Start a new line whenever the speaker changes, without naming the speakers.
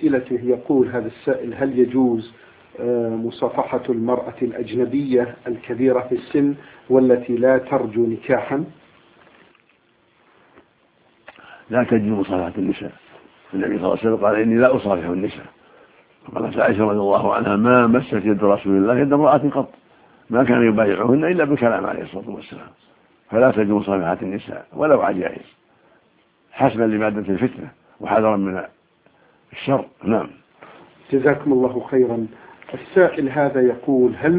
أسئلته يقول هذا السائل: هل يجوز مصافحة المرأة الأجنبية الكبيرة في السن والتي لا ترجو نكاحا؟
لا تجوز مصافحة النساء. النبي صلى الله عليه وسلم قال: إني لا أصافح النساء. وقالت عائشة رضي الله عنها: ما مست يد رسول الله يد امرأة قط، ما كان يبايعهن إلا بالكلام عليه الصلاة والسلام. فلا تجوز مصافحة النساء ولو عجائز، حسبا لمادة الفتنة وحذرا من الشر. نعم.
جزاكم الله خيرا. السائل هذا يقول: هل